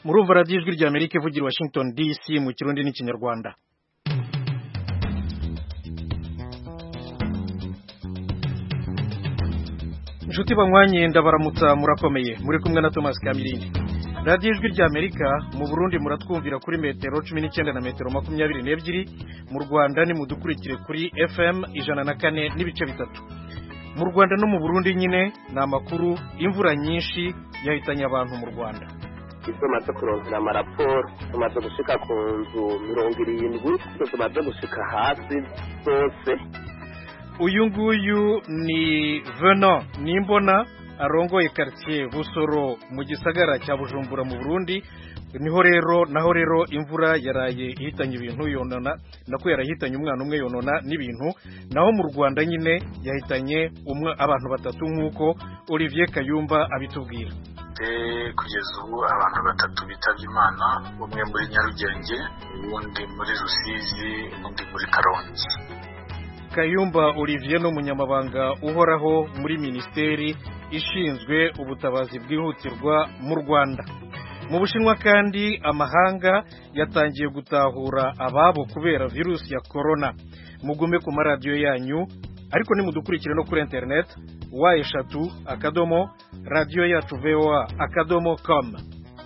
murumva radiyo ijwi rya Amerika ivugira Washington DC mu kirundi n'ikinyarwanda. Inshuti banywanyi ndabaramutsa murakomeye muri kumwe na Thomas Kamirindi. Radiyo ijwi rya Amerika mu Burundi muratwumvira kuri metero 19 na metero 22, mu Rwanda ni mudukurikire kuri FM 104 n'ibice bitatu. Mu Rwanda no mu Burundi nyine na makuru imvura nyinshi yahitanye abantu mu Rwanda. Tumaze kurondera amaraporo tumaze gushika ku nzu 70 tumaze gushika hasi zose. Uyu nguyu ni Venant Nimbona arongoye quartier Busoro mu gisagara cya Bujumbura mu Burundi. Naho rero imvura yaraye ihitanye ibintu yonona nako yarahitanye umwana umwe yonona n'ibintu. Naho mu Rwanda nyine yahitanye abantu batatu nk'uko Olivier Kayumba abitubwira. Kugeza ubu abantu batatu bitavye Imana, umwe muri Nyarugenge, uwundi muri Rusizi, uwundi muri Karongi. Kayumba Olivier n'umunyamabanga uhoraho muri ministeri ishinzwe ubutabazi bwihutirwa mu Rwanda. Mu Bushinwa kandi amahanga yatangiye gutahura ababo kubera virusi ya corona. Mugume ku maradiyo yanyu ariko nimudukurikire no kuri internet wa3 radio yacu voa.com.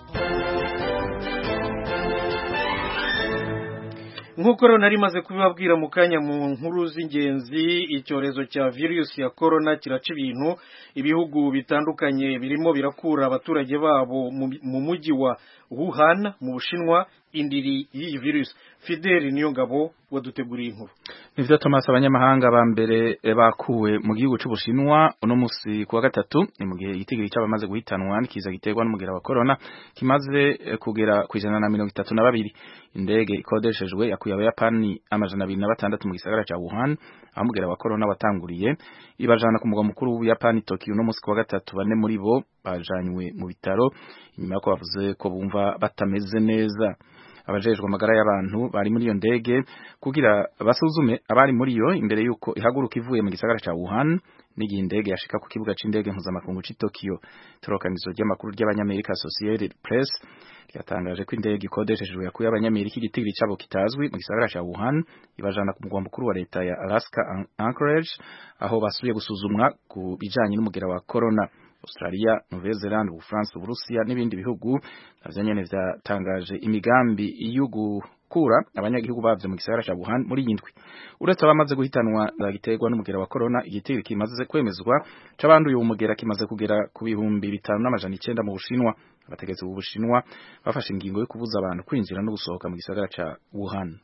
Nk'uko rero nari maze kubibabwira mu kanya mu nkuru z'ingenzi, icyorezo cya virusi ya corona kiraca ibintu. Ibihugu bitandukanye birimo birakura abaturage babo mu mujyi wa Wuhan mu Bushinwa indiri y'iyi virusi. Fidel Niyongabo waduteguriye inkuru. Nivyo Thomas, abanyamahanga ba mbere bakuwe mu gihugu c'Ubushinwa uno musi kuwa gatatu, ni mu gihe igitigiri cy'abamaze guhitanwa n'ikiza giterwa n'umugera wa corona kimaze kugera ku 132. Indege ikodeshejwe yakuye abayapani 206 mu gisagara ca Wuhan aho umugera wa corona watanguriye, ibajana ku mugwa mukuru w'Ubuyapani Tokyo uno musi kuwa gatatu. Bane muri bo bajanywe mu bitaro inyuma yo bavuze ko bumva batameze neza. Abajejwe amagara y'abantu bari muri iyo ndege kugira basuzume abari muri yo imbere yuko ihaguruka ivuye mu gisagara ca Wuhan, n'igihe indege yashika ku kibuga c'indege mpuzamakungu c'i Tokyo. Torokanizo ry'amakuru ry'abanyamerika Associated Press ryatangaje ko indege ikodeshejwe yakuye abanyamerika igitigiri cyabo kitazwi mu gisagara ca Wuhan, ibajana ku mugwa mukuru wa leta ya Alaska Anchorage aho basubiye gusuzumwa ku bijanye n'umugera wa corona. Australia, Nouvelle-Zélande, Ubufaransa, Uburusiya n'ibindi bihugu navyo nyene vyatangaje imigambi yo gukura abanyagihugu bavyo mu gisagara ca Wuhan muri yindwi. Uretse abamaze guhitanwa bagiterwa n'umugera wa corona, igitigiri kimaze kwemezwa c'abanduye uwo mugera kimaze kugera ku 5,900 mu Bushinwa. Abategetsi b'u Bushinwa bafashe ingingo yo kubuza abantu kwinjira no gusohoka mu gisagara ca Wuhan.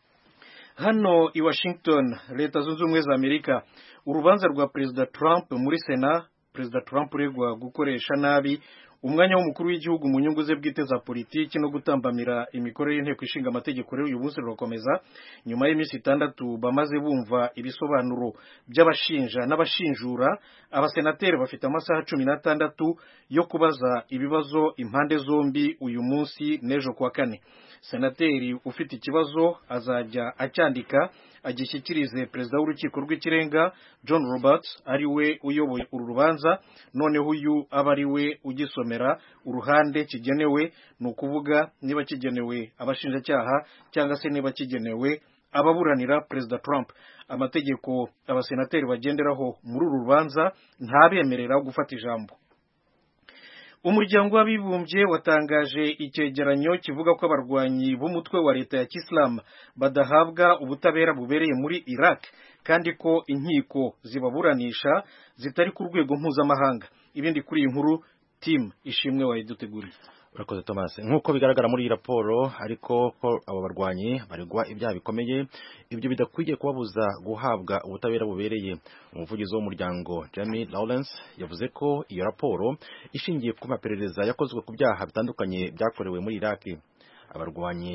Hano i Washington, Leta Zunze Ubumwe za Amerika, urubanza rwa President Trump muri Sena. President Trump uregwa gukoresha nabi umwanya w'umukuru w'igihugu mu nyungu ze bwite za politiki no gutambamira imikorere y'inteko ishinga amategeko rero uyu munsi rurakomeza nyuma y'iminsi 6 bamaze bumva ibisobanuro by'abashinja n'abashinjura. Abasenateri bafite amasaha 16 yo kubaza ibibazo impande zombi uyu munsi n'ejo kuwa kane. Senateri ufite ikibazo azajya acyandika agishyikirize perezida w'urukiko rw'ikirenga John Roberts ari we uyoboye uru rubanza. Noneho uyu aba ari we ugisomera uruhande kigenewe, ni ukuvuga niba kigenewe abashinjacyaha cyangwa se niba kigenewe ababuranira perezida Trump. Amategeko abasenateri bagenderaho muri uru rubanza ntabemerera gufata ijambo. Umuryango w'abibumbye watangaje icyegeranyo kivuga ko abarwanyi b'umutwe wa leta ya Islam badahabwa ubutabera bubereye muri Iraq kandi ko inkiko zibaburanisha zitari ku rwego mpuzamahanga. Ibindi kuri iyi nkuru Tim Ishimwe wayiduteguriye. Urakoze Thomas. Nk'uko bigaragara muri iyi raporo ariko ko abo barwanyi baregwa ibyaha bikomeye, ibyo bidakwiye kubabuza guhabwa ubutabera bubereye. Umuvugizi w'umuryango Jamie Lawrence yavuze ko iyo raporo ishingiye ku maperereza yakozwe ku byaha bitandukanye byakorewe muri Iraq. Abarwanyi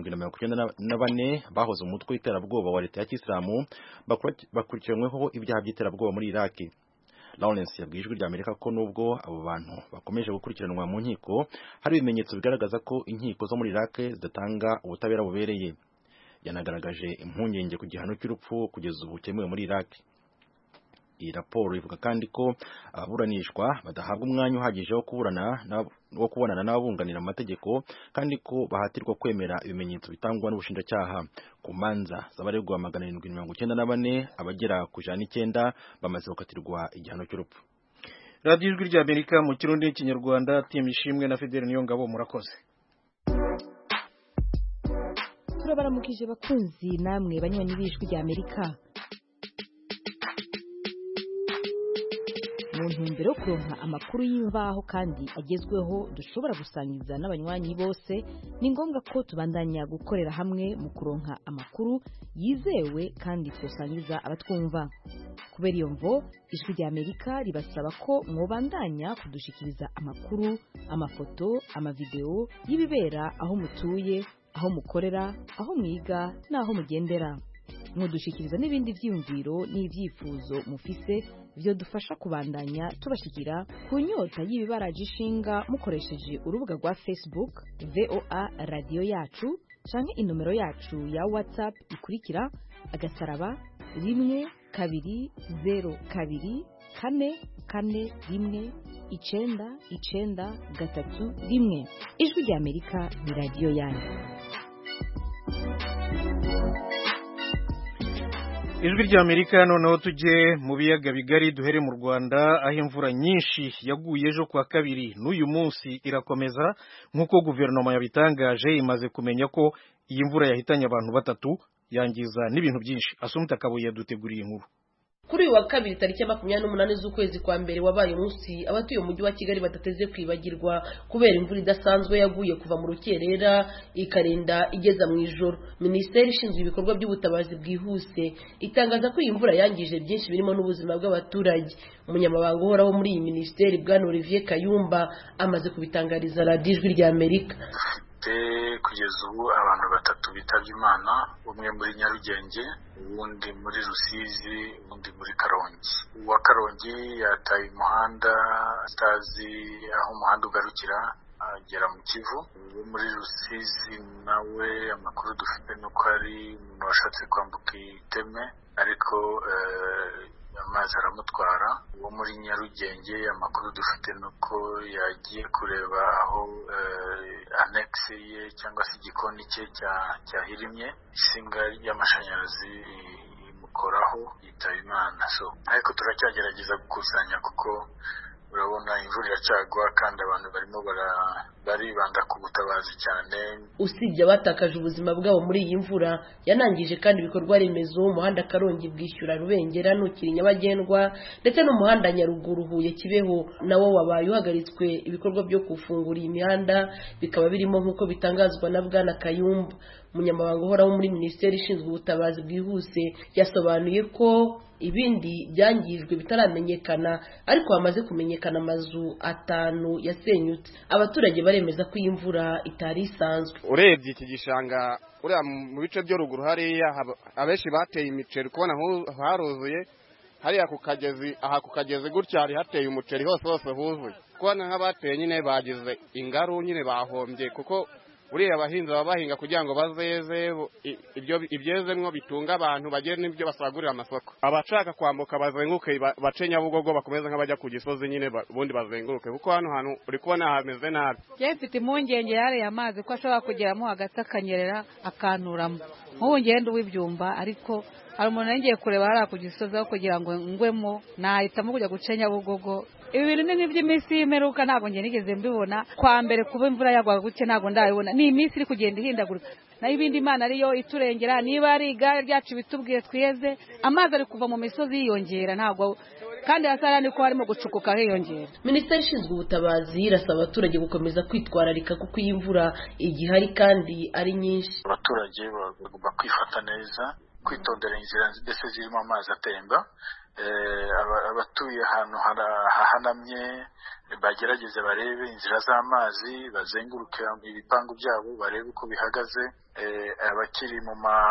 794 bahoze mu mutwe w'iterabwoba wa leta ya Kisilamu bakurikiranyweho ibyaha by'iterabwoba muri Iraq. Lawrence yabwiye ijwi rya Amerika ko nubwo abo bantu bakomeje gukurikiranwa mu nkiko, hari ibimenyetso bigaragaza ko inkiko zo muri Iraq zidatanga ubutabera bubereye. Yanagaragaje impungenge ku gihano cy'urupfu kugeza ubu cyemewe muri Iraq. Iyi raporo ivuga kandi ko ababuranishwa badahabwa umwanya uhagije wo kubonana n'ababunganira amategeko kandi ko bahatirwa kwemera ibimenyetso bitangwa n'ubushinjacyaha. Ku manza z'abaregwa 794 abagera ku 109 bamaze gukatirwa igihano cy'urupfu. Radio Ijwi ry'Amerika mu Kirundi n'Ikinyarwanda, Tim Ishimwe na Fidel Niyongabo, murakoze. Turabaramukije bakunzi namwe banywanyi b'Ijwi ry'Amerika. Mu ntumbero yo kuronka amakuru y'imvaho kandi agezweho dushobora gusangiza n'abanywanyi bose, ni ngombwa ko tubandanya gukorera hamwe mu kuronka amakuru yizewe kandi twosangiza abatwumva. Kubera iyo mvo, Ijwi ry'Amerika ribasaba ko mwobandanya kudushikiriza amakuru, amafoto, amavideo y'ibibera aho mutuye, aho mukorera, aho mwiga n'aho mugendera. Mudushikiriza n'ibindi vyiyumviro n'ivyifuzo mufise byo dufasha kubandanya tubashikira ku nyota y'ibibaraje ishinga mukoresheje urubuga rwa Facebook VOA Radio Yacu canke inomero yacu ya WhatsApp ikurikira *120 2 4 4 1 993. Ijwi ry'Amerika ni radio yanyu. Ijwi ry'Amerika noneho tujye mu biyaga bigari, duhere mu Rwanda aho imvura nyinshi yaguye ejo kwa kabiri n'uyu munsi irakomeza nk'uko guverinoma yabitangaje. Imaze kumenya ko iyi mvura yahitanye abantu 3 yangiza n'ibintu byinshi. Asumta Kabuye duteguriye inkuru. Kuri uyu wa kabiri tariki 28 z'ukwezi kwa mbere wabaye umunsi abatuye umujyi wa Kigali batateze kwibagirwa kubera imvura idasanzwe yaguye kuva mu rukerera ikarenda igeza mu ijoro. Minisiteri ishinzwe ibikorwa by'ubutabazi bwihuse itangaza ko iyi mvura yangije byinshi birimo n'ubuzima bw'abaturage. Umunyamabanga uhoraho muri iyi minisiteri Bwana Olivier Kayumba amaze kubitangariza Radio Ijwi ry'Amerika. Kugeza ubu abantu 3 bitavye Imana, umwe muri Nyarugenge, uwundi muri Rusizi, uwundi muri Karongi. Uwa Karongi yataye umuhanda atazi aho umuhanda ugarukira agera mu Kivu. Uwo muri Rusizi nawe amakuru dufite nuko ari umuntu washatse kwambuka iteme ariko amazi aramutwara. Uwo muri Nyarugenge amakuru dufite nuko yagiye kureba aho annexe ye cyangwa se igikoni cye cyahirimye, isinga y'amashanyarazi imukoraho yitaba Imana. Ariko turacyagerageza gukusanya kuko urabona imvura iracagwa kandi abantu barimo baribanda ku butabazi cyane. Usibye abatakaje ubuzima bwabo muri iyi mvura, yanangije kandi ibikorwa remezo. Umuhanda Karongi Bwishyura Rubengera nukiri nyabagendwa ndetse n'umuhanda Nyaruguru Huye Kibeho nawo wabaye uhagaritswe. Ibikorwa byo kufungura iyi mihanda bikaba birimo nk'uko bitangazwa na Bwana Kayumba. Umunyamabanga uhoraho muri minisiteri ishinzwe ubutabazi bwihuse yasobanuye ko ibindi byangijwe bitaramenyekana ariko hamaze kumenyekana amazu 5 yasenyutse. Abaturage baremeza ko iyi mvura itari isanzwe. Urebye iki gishanga uriya mu bice byo ruguru hariya abenshi bateye imiceri kubona haruzuye hariya ku kagezi gutya hari hateye umuceri hose huzuye. Kubona nk'abateye nyine bagize ingaru nyine bahombye kuko uriya abahinzi baba bahinga kugira ngo bazeze ibyezemwo bitunga abantu bagere n'ibyo basagurira amasoko. Abashaka kwambuka bazenguke bace Nyabugogo bakomeza nk'abajya ku Gisozi nyine ubundi bazenguruke kuko hano hantu uri kubona hameze nabi. Mfite impungenge yare amazi ko ashobora kugeramo hagati akanyerera akanturamo nk'ubu ngende w'ibyumba, ariko hari umuntu yengeye kureba hariya ku Gisozi aho kugira ngo ngwemo nahitamo kujya guca Nyabugogo. Ibi bintu ni by'iminsi y'imperuka ntabwo ngiye nigeze mbibona. Kwa mbere kuba imvura yagwaga gutya ntabwo ndabibona. Ni iminsi iri kugenda ihindagurika. Nayo ibindi Imana ariyo iturengera. Niba ari igare ryacu bitubwiye twiyeze, amazi ari kuva mu misozi yiyongera ntabwo kandi hasarani ko harimo gucukuka hiyongera. Minisiteri ishinzwe ubutabazi irasaba abaturage gukomeza kwitwararika kuko iyi mvura igihari kandi ari nyinshi. Abaturage bagomba kwifata neza, kwitondera inzira ndetse zirimo amazi atemba. Abatuye ahantu hahanamye bagerageze barebe inzira z'amazi, bazenguruke ibipangu byabo barebe uko bihagaze. Abakiri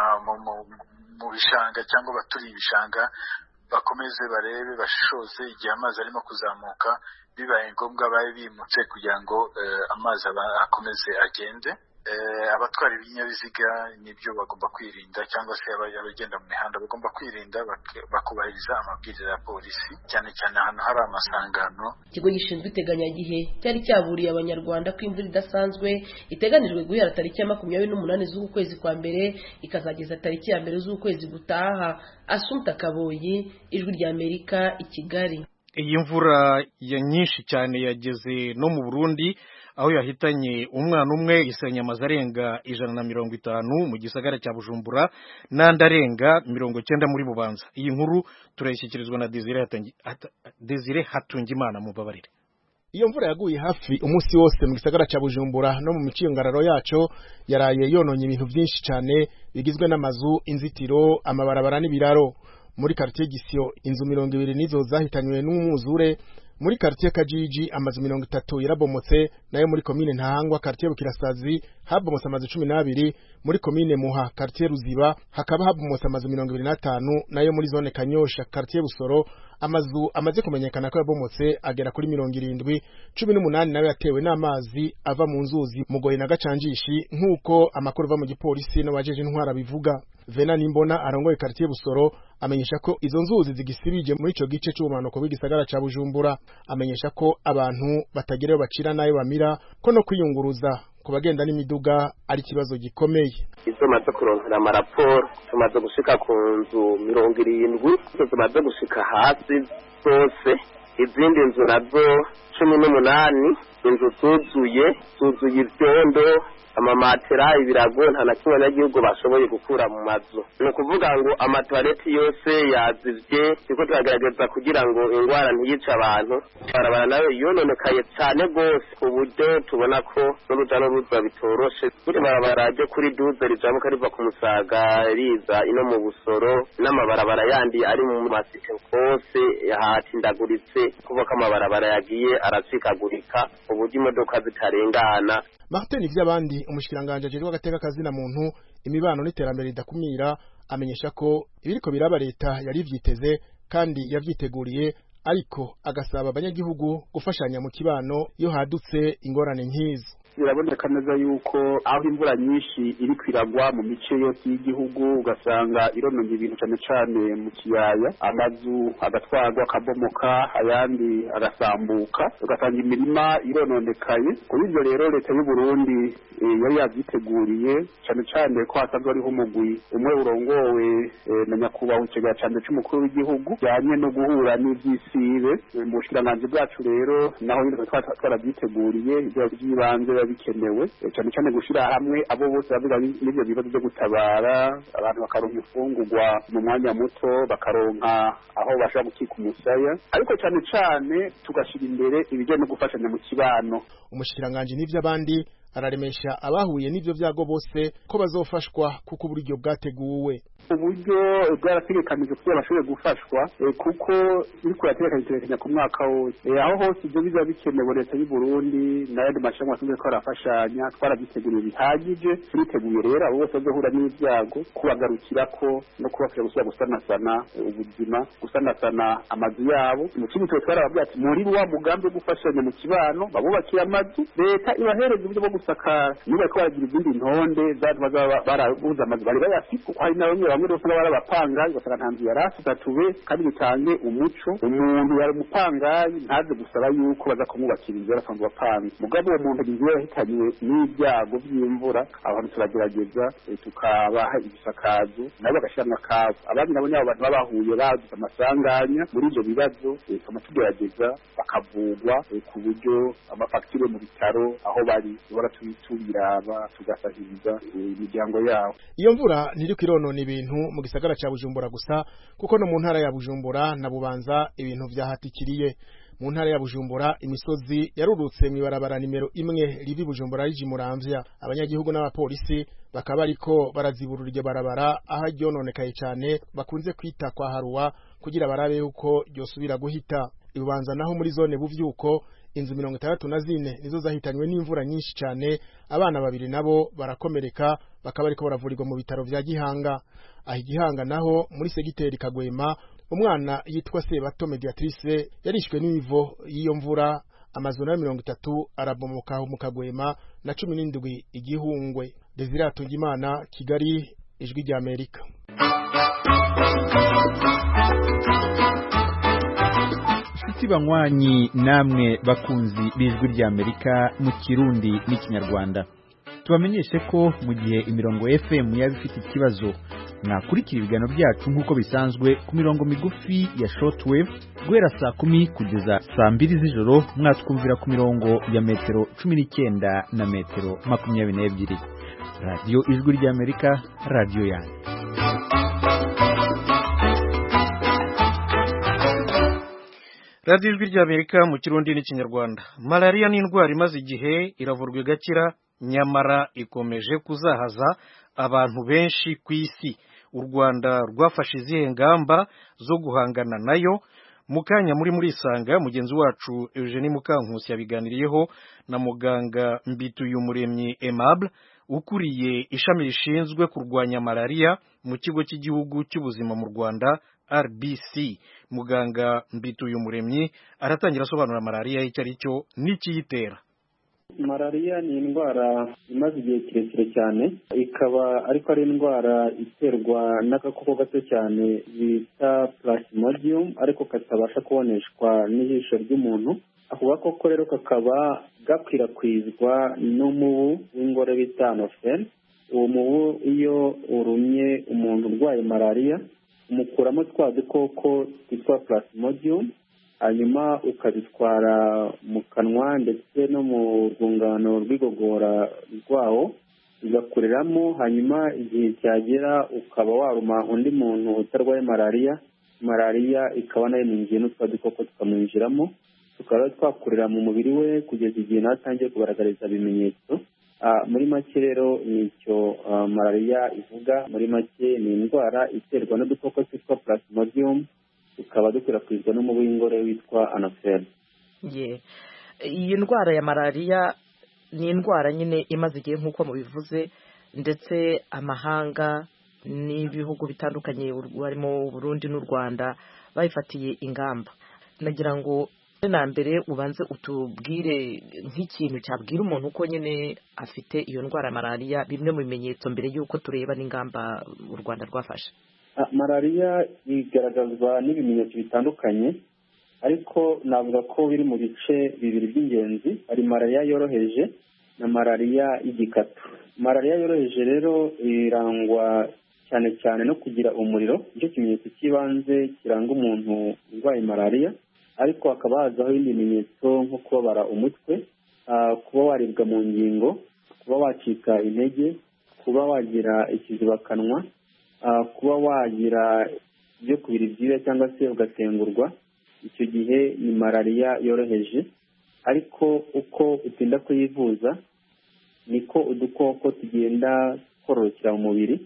mu bishanga cyangwa baturiye ibishanga bakomeze barebe bashoze igihe amazi arimo kuzamuka, bibaye ngombwa babe bimutse kugira ngo amazi akomeze agende. abatwara ibinyabiziga nibyo bagomba kwirinda, cyangwa se abagenda mu mihanda bagomba kwirinda bakubahiriza amabwiriza ya polisi, cyane cyane ahantu hari amasangano. Ikigo gishinzwe iteganyagihe cyari cyaburiye abanyarwanda ko imvura idasanzwe iteganijwe guhera tariki ya 28 z'uku kwezi kwa mbere ikazageza tariki ya 2 z'uku kwezi gutaha. Assumpta Kaboyi, Ijwi rya Amerika, i Kigali. Iyi mvura ya nyinshi cyane yageze no mu Burundi, aho yahitanye umwana umwe, isenya amazu arenga 150 mu gisagara cya Bujumbura n'andi arenga 90 muri Bubanza. Iyi nkuru turayishyikirizwa na Desire Hatungimana mu Babarire. Iyo mvura yaguye hafi umunsi wose mu gisagara cya Bujumbura no mu miciyongararo yaco, yaraye yononye ibintu byinshi cyane bigizwe n'amazu, inzitiro, amabarabara n'ibiraro. Muri quartier Gisyo inzu 200 nizo zahitanywe n'umwuzure. Muri quartier Kajiji amazu 30 yarabomotse, nayo muri commune Ntahangwa quartier Bukirasazi habomotse amazu 12. Muri commune Muha quartier Ruziba hakaba habomotse amazu 25, nayo muri zone Kanyosha quartier Busoro amazu amaze kumenyekana ko yabomotse agera kuri 70. 18 nayo yatewe n'amazi ava mu nzuzi Mugoyi na Gacanjishi, nkuko amakuru va mu gipolisi no bajeje intwara bivuga. Vena Nimbona arongoye quartier Busoro amenyesha ko izo nzuzi zigisibije muri ico gice cy'ubumanuko bw'igisagara ca Bujumbura. Amenyesha ko abantu batagereyo bacira nayo bamira, ko no kwiyunguruza ku bagenda n'imiduga ari kibazo gikomeye. Izo maze kuronkera amaraporo tumaze gushika ku nzu 70, tumaze gushika hasi zose, izindi nzu nazo 18 inzu tuzuye ivyondo, amamatera, ibirago, nta na kimwe n'agihugu bashoboye gukura mu mazu. Ni ukuvuga ngo amatoilette yose yazivye, niko turagerageza kugira ngo ingwara ntiyice abantu. Barabara nayo yononekaye cyane gose, uburyo tubona ko n'uruja n'uruza bitoroshe. Kuri barabara ryo kuri 12 rijabuka riva ku Musaga riza ino mu Busoro, n'amabarabara yandi ari mu masike hose yahatindaguritse, kuko amabarabara yagiye aracikagurika, uburyo imodoka zitarengana. Martin Ivyabandi, umushikiranganje ajejwe agateka kazina muntu, imibano n'iterambere ridakumira, amenyesha ko ibiriko biraba leta yari vyiteze kandi yavyiteguriye, ariko agasaba abanyagihugu gufashanya mu kibano iyo hadutse ingorane nk'izo. Biraboneka neza yuko aho imvura nyinshi iri kwiragwa mu mice yose y'igihugu, ugasanga irononye ibintu cyane cyane mu kiyaya, amazu agatwarwa akabomoka, ayandi agasambuka, ugasanga imirima irononekaye. Kuri ibyo rero leta y'u Burundi yari yavyiteguriye, cyane cyane ko hasanzwe ariho umugwi umwe urongowe na nyakubahwa icegera cyane cy'umukuru w'igihugu cyane no guhura n'ivyisibe. Mu bushikiranganje bwacu rero naho nyine twaravyiteguriye, ibyo by'ibanze bikenewe, cyane cyane gushira hamwe abo bose bavuga n'ibyo bibazo byo gutabara abantu, bakaronka ifungurwa mu mwanya muto, bakaronka aho bashaka gukika umusaya, ariko cyane cyane tugashira imbere ibijyanye no gufashanya mu kibano. Umushikiranganje n'Ivyabandi araremesha abahuye n'ivyo vyago bose ko bazofashwa kuko uburyo bwateguwe. Uburyo bwarategekanijwe kugira bashobore gufashwa, kuko iriko yategekanijwe ku mwaka wose. Aho hose ibyo biza bikenewe leta y'u Burundi n'ayandi mashami asanzwe ko arafashanya, twarabiteguriye bihagije. Turiteguye rero abo bose bazohura n'ibyago kubagarukirako no kubafasha gusubira gusanasana ubuzima, gusanasana amazu yabo. Mu kindi cyo twarababwiye ati muri wa mugambi wo gufashanya mu kibano babubakira amazu, leta ibahereza uburyo bwo gusakara. Niba ko baragira izindi ntonde barabuza amazu bari bayafite, kuko hari nawe bamwe rose barabapanga ugasanga nta nzu yari asatatuwe, kandi bitange umuco. Umuntu yari umupangayi ntaze gusaba yuko baza kumwubakira inzu yarasanzwe bapanga. Mugabo uwo muntu inzu yahitanywe n'ibyago by'imvura, abantu turagerageza tukabaha ibisakazo nabo bagashyiramo akabo. Abandi nabo nyabo bantu babahuye bagize amasanganya muri ibyo bibazo, tukaba tugerageza bakavugwa ku buryo amafagitire mu bitaro aho bari bora tubiraba, tugasahiriza imiryango yabo. Iyo mvura ntiriko ironona ibintu mu gisagara cya Bujumbura gusa, kuko no mu ntara ya Bujumbura na Bubanza ibintu vyahatikiriye. Mu ntara ya Bujumbura imisozi yarurutse mw'ibarabara nimero 1 rivi Bujumbura rije Muramvya. Abanyagihugu n'abapolisi bakaba ariko baraziburura iryo barabara aho ryononekaye cyane, bakunze kwita kwa Haruwa, kugira barabe uko ryosubira guhita. Ibubanza naho muri zone Buvyuko inzu 64 nizo zahitanywe n'imvura nyinshi cyane, abana babiri nabo barakomereka, bakaba ariko baravurirwa mu bitaro vya Gihanga. Aho Gihanga naho muri segiteri Kagwema umwana yitwa Sebato Mediatrice yarishwe n'ivo y'iyo mvura amazu na 30 arabomoka mu Kagwema na 17 igihungwe. Desire Atungimana, Kigali, Ijwi rya Amerika. Banywanyi namwe bakunzi b'Ijwi rya Amerika mu Kirundi n'Ikinyarwanda, tubamenyeshe ko mu gihe imirongo FM yabifite ikibazo mwakurikira ibiganiro byacu nk'uko bisanzwe ku mirongo migufi ya shortwave guhera saa 10 kugeza saa 2 z'ijoro, mwatwumvira ku mirongo ya metero 19 na metero 22. Radio Ijwi rya Amerika, radio yanyu. Radio Ijwi rya Amerika mu Kirundi n'Ikinyarwanda. Malaria ni indwara imaze igihe iravurwa igakira, nyamara ikomeje kuzahaza abantu benshi ku isi. U Rwanda rwafashe izihe ngamba zo guhangana nayo? Mukanya muri Isanga, mugenzi wacu Eugenie Mukankusi yabiganiriyeho na muganga Mbituyumuremyi Aimable ukuriye ishami rishinzwe kurwanya malaria mu kigo cy'igihugu cy'ubuzima mu Rwanda RBC. Muganga Mbituyumuremyi aratangira asobanura malaria icyo ari cyo n'ikiyitera. Malaria ni indwara imaze igihe kirekire cyane, ikaba ariko ari indwara iterwa n'agakoko gato cyane bita Plasmodium, ariko katabasha kuboneshwa n'ijisho ry'umuntu. Ako gakoko rero kakaba gakwirakwizwa n'umubu w'ingore bita Anopheles. Uwo mubu iyo urumye umuntu urwaye malaria umukuramo twa dukoko twitwa Plasmodium, hanyuma ukabitwara mu kanwa ndetse no mu rwungano rw'igogora rwawo ugakuriramo, hanyuma igihe cyagera ukaba waruma undi muntu utarwaye malaria ikaba nayo minjiye n'utwa dukoko tukamwinjiramo, tukaba twakurira mu mubiri we kugeza igihe nawe atangiye kugaragariza ibimenyetso. Muri make rero nicyo malaria ivuga. Muri make ni indwara iterwa n'udukoko twitwa Plasmodium, ukaba dukwirakwizwa n'umubu w'ingore witwa Anopheles. Iyi ndwara ya malaria ni indwara nyine imaze igihe nk'uko mubivuze, ndetse amahanga n'ibihugu bitandukanye harimo Burundi n'u Rwanda bayifatiye ingamba. Nagira ngo na mbere ubanze utubwire nk'ikintu cyabwira umuntu uko nyine afite iyo ndwara ya malaria, bimwe mu bimenyetso mbere y'uko tureba n'ingamba u Rwanda rwafashe. Malaria igaragazwa n'ibimenyetso bitandukanye, ariko navuga ko biri mu bice bibiri by'ingenzi. Hari malaria yoroheje na malaria y'igikatu. Malaria yoroheje rero irangwa cyane cyane no kugira umuriro, nicyo kimenyetso cy'ibanze kiranga umuntu urwaye malaria, ariko hakaba hazaho ibindi bimenyetso nko kubabara umutwe, kuba waribwa mu ngingo, kuba wacika intege, kuba wagira ikizibakanwa, kuba wagira ibyo kubira ibyuya cyangwa se ugatengurwa. Icyo gihe ni malaria yoroheje, ariko uko utinda kuyivuza niko udukoko tugenda twororokera mu mubiri,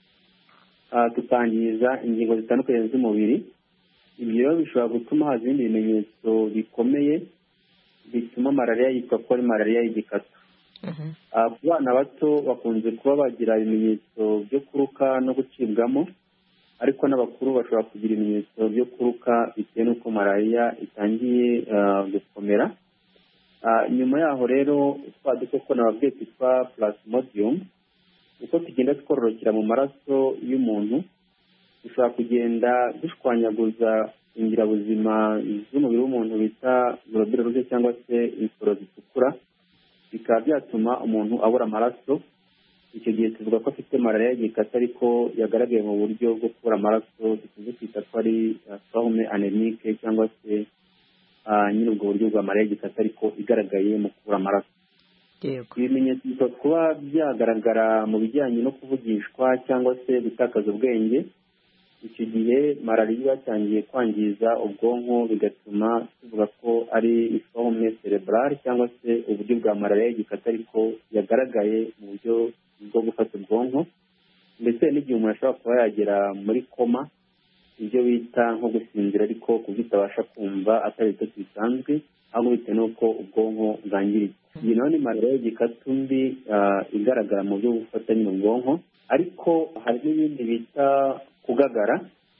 tutangiza ingingo zitandukanye z'umubiri. Ibyo rero bishobora gutuma haza ibindi bimenyetso bikomeye bituma malaria yitwa ko ari malaria y'igikatu. Ku bana bato bakunze kuba bagira ibimenyetso byo kuruka no gucibwamo, ariko n'abakuru bashobora kugira ibimenyetso byo kuruka bitewe n'uko malaria itangiye gukomera. Nyuma yaho rero twa dukoko nababwiye twitwa Plasmodium, uko tugenda twororokera mu maraso y'umuntu, dushobora kugenda dushwanyaguza ingirabuzima z'umubiri w'umuntu bita globule rouge cyangwa se insoro zitukura, bikaba byatuma umuntu abura amaraso. Icyo gihe tuvuga ko afite malaria y'igikatu, ariko yagaragaye mu buryo bwo kubura amaraso, dukunze kwita ko ari forme anémique cyangwa se nyine ubwo buryo bwa malaria y'igikatu ariko igaragaye mu kubura amaraso. Ibimenyetso bishobora kuba byagaragara mu bijyanye no kuvugishwa cyangwa se gutakaza ubwenge. Icyo gihe malaria yatangiye kwangiza ubwonko, bigatuma tuvuga ko ari forme cerebrale cyangwa se uburyo bwa malaria y'igikatu ariko yagaragaye mu buryo bwo gufata ubwonko. Ndetse n'igihe umuntu ashobora kuba yagera muri koma, ibyo bita nko gusinzira ariko kubitabasha kumva atari bito bisanzwe, ahubwo bitewe n'uko ubwonko bwangiritse. Iyi nayo ni malaria y'igikatu mbi igaragara mu buryo bwo gufata nyine ubwonko. Ariko hari n'ibindi bita kugagara.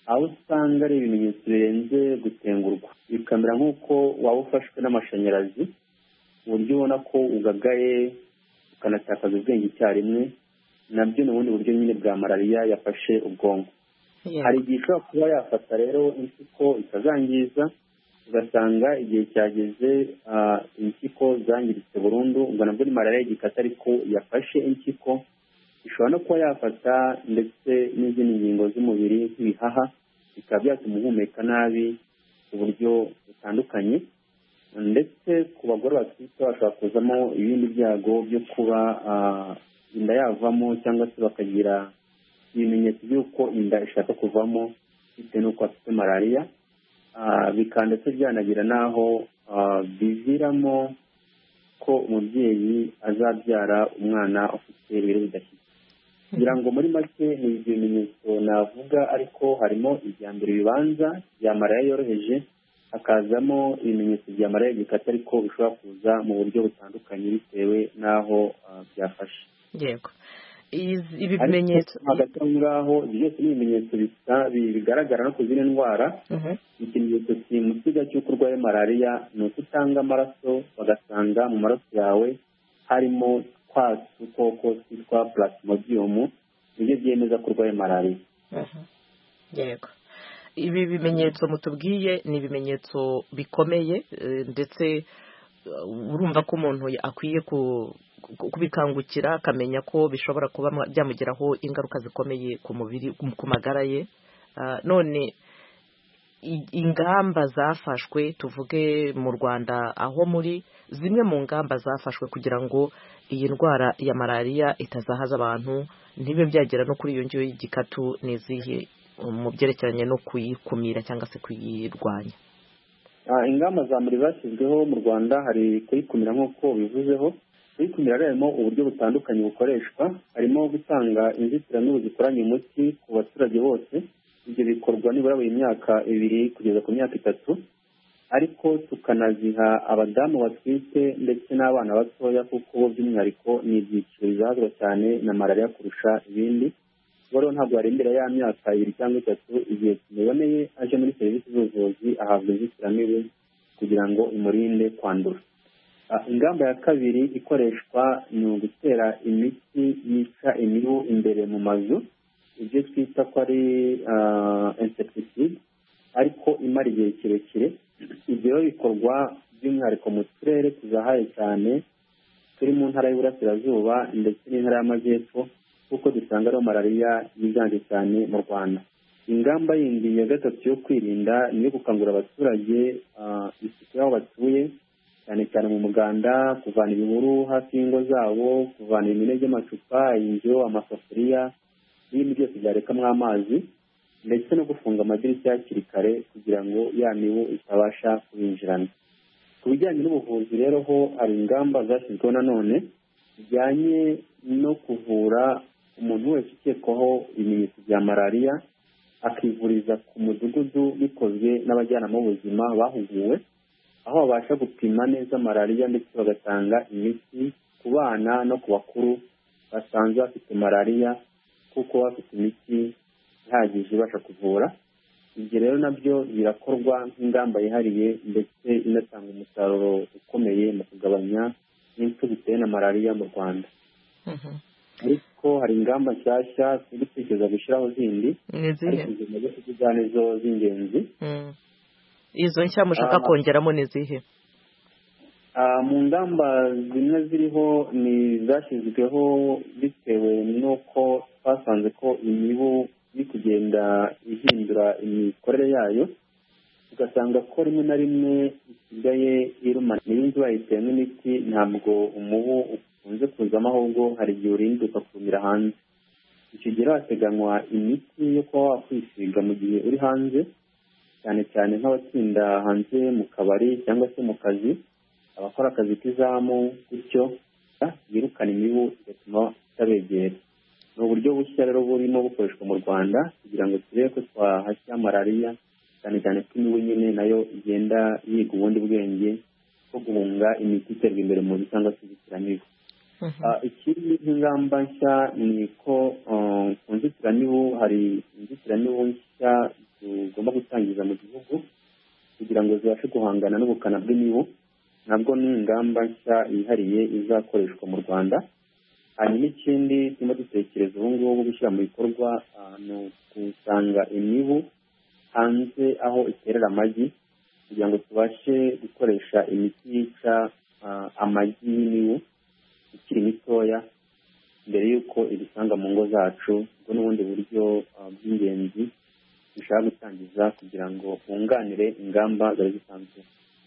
aho usanga ari ibimenyetso birenze gutengurwa, bikamera nk'uko waba ufashwe n'amashanyarazi ku buryo ubona ko ugagaye ukanatakaza ubwenge icyarimwe. Nabyo ni ubundi buryo nyine bwa malariya yafashe ubwonko. Hari igihe ishobora kuba yafata rero impyiko ikazangiza, ugasanga igihe cyageze impyiko zangiritse burundu, ubwo nabwo ni malariya y'igikatu ariko yafashe impyiko. Ishobora no kuba yafata ndetse n'izindi ngingo z'umubiri nk'ibihaha, bikaba byatuma uhumeka nabi ku buryo butandukanye, ndetse ku bagore batwite bashobora kuzamo ibindi byago byo kuba inda yavamo cyangwa se bakagira ibimenyetso by'uko inda ishaka kuvamo bitewe n'uko afite malariya. Bikaba ndetse byanagira n'aho biviramo ko umubyeyi azabyara umwana ufite ibiro bidashyitse. kugira ngo muri make ni ibyo bimenyetso navuga, ariko harimo ibya mbere bibanza bya malariya yoroheje, hakazamo ibimenyetso bya malariya y'igikatu ariko bishobora kuza mu buryo butandukanye bitewe n'aho byafashe. Yego, ibi bimenyetso hagati aho ngaho byose ni ibimenyetso bigaragara no ku zindi ndwara. Ikimenyetso kimusiga cy'uko urwaye malariya ni uko utanga amaraso bagasanga mu maraso yawe harimo twa dukoko twitwa plasmodium, nibyo byemeza ko urwaye malariya. Yego, ibi bimenyetso mutubwiye ni ibimenyetso bikomeye, ndetse urumva ko umuntu akwiye kubikangukira akamenya ko bishobora kuba byamugiraho ingaruka zikomeye ku mubiri, ku magara ye. None ingamba zafashwe, tuvuge mu Rwanda aho muri, zimwe mu ngamba zafashwe kugira ngo iyi ndwara ya malariya itazahaza abantu ntibe byagera no kuri iyo ngiyo y'igikatu, n'izihe mu byerekeranye no kuyikumira cyangwa se kuyirwanya? Ingamba za mbere zashyizweho mu Rwanda hari kuyikumira nk'uko bivuzeho. Kuyikumira harimo uburyo butandukanye bukoreshwa, harimo gutanga inzitiramibu zikoranye umuti ku baturage bose. Ibyo bikorwa nibura buri myaka 2 kugeza ku myaka 3, ariko tukanaziha abadamu batwite ndetse n'abana batoya, kuko by'umwihariko ni ibyiciro bizahazwa cyane na malariya kurusha ibindi. Rero ntabwo ari imbere ya myaka 2 cyangwa 3 igihe kimuboneye aje muri serivisi z'ubuvuzi ahabwa inzitiramibu kugira ngo imurinde kwandura. Ingamba ya kabiri ikoreshwa ni ugutera imiti yica imibu imbere mu mazu, ibyo twita ko ari insecticide, ariko imara igihe kirekire. Ibyo bikorwa by'umwihariko mu turere tuzahaye cyane turi mu ntara y'Iburasirazuba ndetse n'intara y'Amajyepfo, kuko dusanga ariho malariya yiganje cyane mu Rwanda. Ingamba yindi ya gatatu yo kwirinda ni yo gukangurira abaturage isuku y'aho batuye, cyane cyane mu muganda, kuvana ibihuru hafi y'ingo zabo, kuvana ibimene by'amacupa, injyo, amasafuriya n'ibindi byose byarekamo amazi, ndetse no gufunga amadirishya hakiri kare kugira ngo ya mibu itabasha kubinjirana. Ku bijyanye n'ubuvuzi rero ho hari ingamba zashyizweho nanone zijyanye no kuvura umuntu wese ukekwaho ibimenyetso bya malariya, akivuriza ku mudugudu bikozwe n'abajyanama b'ubuzima bahuguwe, aho babasha gupima neza malariya ndetse bagatanga imiti ku bana no ku bakuru basanzwe bafite malariya, kuko bafite imiti ihagije ibasha kuvura. Ibyo rero nabyo birakorwa nk'ingamba yihariye ndetse inatanga umusaruro ukomeye mu kugabanya impfu zitewe na malariya mu Rwanda. Ariko hari ingamba nshyashya turi gutekereza gushyiraho zindi, ariko izo nazo tuvuga nizo z'ingenzi. Izo nshya mushaka kongeramo ni izihe? Mu ngamba zimwe ziriho ni zashyizweho bitewe n'uko twasanze ko imibu iri kugenda ihindura imikorere yayo, ugasanga ko rimwe na rimwe isigaye irumana n'ibindi bayitewe n'imiti. Ntabwo umubu ukunze kuzamo, ahubwo hari igihe urinda ugakumira hanze. Icyo gihe hateganywa imiti yo kuba wakwisiga mu gihe uri hanze, cyane cyane nk'abatsinda hanze mu kabari cyangwa se mu kazi, abakora akazi k'izamu, gutyo yirukana imibu igatuma itabegera. Ni uburyo bushya rero burimo bukoreshwa mu Rwanda kugira ngo turebe ko twahashya malariya, cyane cyane ko imibu nyine nayo igenda yiga ubundi bwenge bwo guhunga imiti iterwa imbere mu mubiri cyangwa se inzitiramibu. Ikindi nk'ingamba nshya ni ko ku nzitiramibu hari inzitiramibu nshya tugomba gutangiza mu gihugu kugira ngo zibashe guhangana n'ubukana bw'imibu, nabwo ni ingamba nshya yihariye izakoreshwa mu Rwanda. Hanyuma ikindi turimo dutekereza ubu ngubu gushyira mu bikorwa ni ukusanga imibu hanze aho iterera amagi kugira ngo tubashe gukoresha imiti yica amagi y'imibu ikiri mitoya mbere y'uko ibisanga mu ngo zacu. ubwo n'ubundi buryo bw'ingenzi dushaka gutangiza kugira ngo bunganire ingamba zari zisanzwe.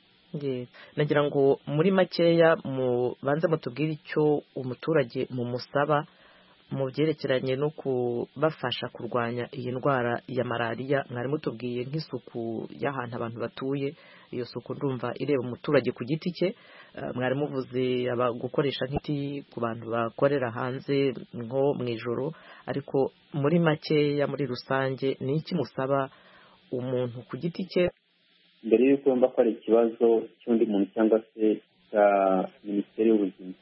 nagira ngo muri makeya banze mutubwire icyo umuturage mumusaba mu byerekeranye no kubafasha kurwanya iyi ndwara ya malariya. mwari mutubwiye nk'isuku y'ahantu abantu batuye, iyo suku ndumva ireba umuturage ku giti cye. mwari muvuze gukoresha nk'iti ku bantu bakorera hanze nko mu ijoro, ariko muri makeya muri rusange ni iki musaba umuntu ku giti cye mbere y'uko yumva ko ari ikibazo cy'undi muntu cyangwa se cya minisiteri y'ubuzima.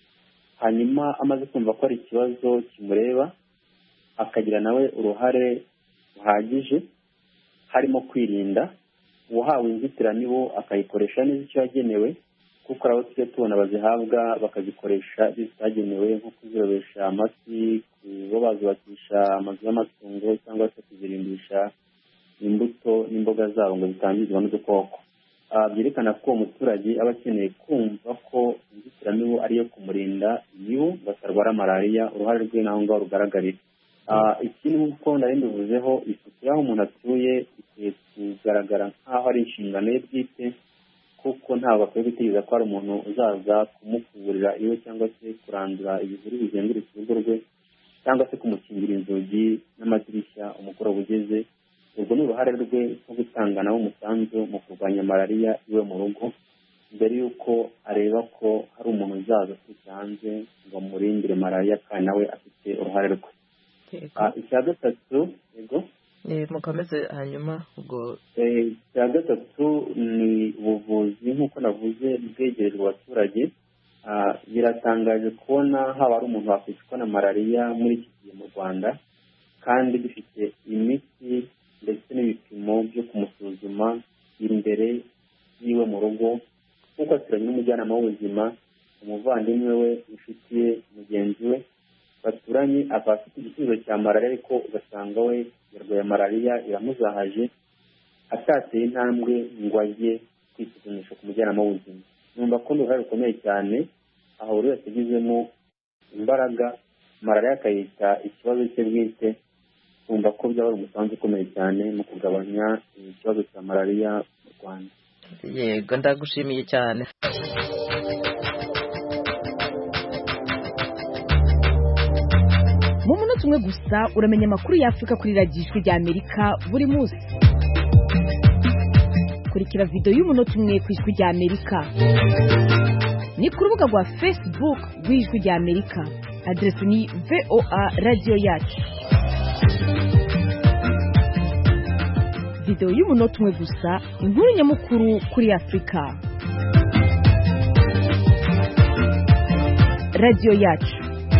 hanyuma amaze kumva ko ari ikibazo kimureba akagira nawe uruhare ruhagije harimo kwirinda. uwahawe inzitiramibu akayikoresha neza icyo yagenewe, kuko abo tujya tubona bazihabwa bakazikoresha ibyo zitagenewe, nko kuzirobesha amafi, kuba bazubakisha amazu y'amatungo cyangwa se kuzirimbisha imbuto n'imboga zabo ngo zitangizwa n'udukoko. byerekana ko uwo muturage aba akeneye kumva ko inzitiramibu ariyo kumurinda imibu batarwara malariya. uruhare rwe naho ngaho rugaragarira. ikindi nk'uko nari mbivuzeho, isuku y'aho umuntu atuye ikwiye kugaragara nk'aho ari inshingano ye bwite, kuko ntabwo bakwiye gutegereza ko hari umuntu uzaza kumukuburira iwe cyangwa se kurandura ibihuru bizengurutse urugo rwe cyangwa se kumukingira inzugi n'amadirishya umugoroba ugeze. ubwo ni uruhare rwe nko gutanga nawe umusanzu mu kurwanya malariya iwe mu rugo, mbere y'uko areba ko hari umuntu uzaza aturutse hanze ngo amurindire malariya kandi nawe afite uruhare rwe. icya gatatu mukomeze hanyuma ubwo. icya gatatu ni ubuvuzi nk'uko navuze bwegerejwe abaturage. biratangaje kubona haba hari umuntu wakwicwa na malariya muri iki gihe mu Rwanda, kandi dufite imiti ndetse n'ibipimo byo kumusuzuma imbere yiwe mu rugo, nk'uko aturanye n'umujyanama w'ubuzima, umuvandimwe we, inshuti ye, mugenzi we baturanye akaba afite igisubizo cya malariya, ariko ugasanga we yarwaye malariya iramuzahaje, atateye intambwe ngo ajye kwisuzumisha ku mujyanama w'ubuzima. numva ko uruhare rukomeye cyane aho buri wese agizemo imbaraga, malariya akayita ikibazo cye bwite. numva ko byaba ari umusanzu ukomeye cyane mu kugabanya ikibazo cya malariya mu Rwanda. yego ndagushimiye cyane. mu munota umwe gusa uramenya amakuru y'Afurika kuri radiyo ijwi ry'Amerika buri munsi. kurikira video y'umunota umwe ku ijwi ry'Amerika ni ku rubuga rwa Facebook rw'ijwi ry'Amerika. adresi ni VOA radio yacu. video y'umunota umwe gusa, inkuru nyamukuru kuri Afurika. radio yacu.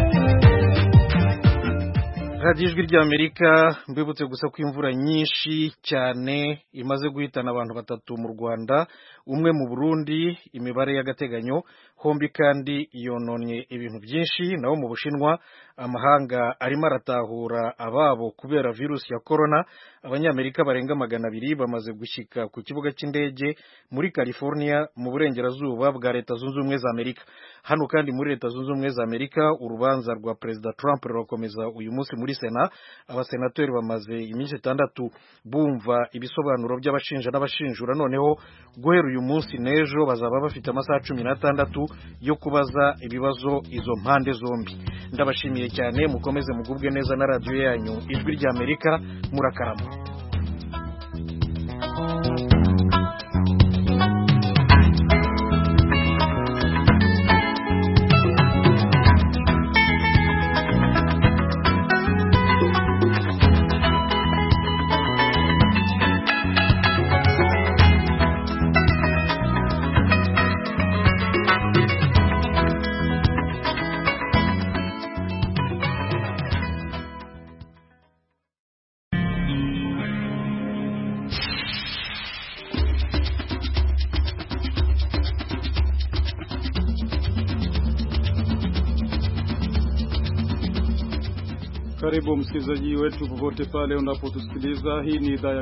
radiyo ijwi ry'Amerika. mbibutse gusa ko imvura nyinshi cyane imaze guhitana abantu 3 mu Rwanda, umwe mu Burundi, imibare y'agateganyo, hombi kandi yononye ibintu byinshi. naho mu Bushinwa amahanga arimo aratahura ababo kubera virusi ya corona. abanyamerika barenga 200 bamaze gushyika ku kibuga cy'indege muri California mu burengerazuba bwa Leta Zunze Ubumwe za Amerika. hano kandi muri Leta Zunze Ubumwe za Amerika urubanza rwa Perezida Trump rurakomeza uyu munsi muri Sena. abasenateri bamaze iminsi 6 bumva ibisobanuro by'abashinja n'abashinjura. noneho guhera uyu munsi n'ejo bazaba bafite amasaha 16 yo kubaza ibibazo izo mpande zombi. ndabashimiye cyane, mukomeze mugubwe neza na radiyo yanyu ijwi ry'Amerika. murakarama. Karibu msikilizaji wetu popote pale unapotusikiliza. Hii ni idhaa ya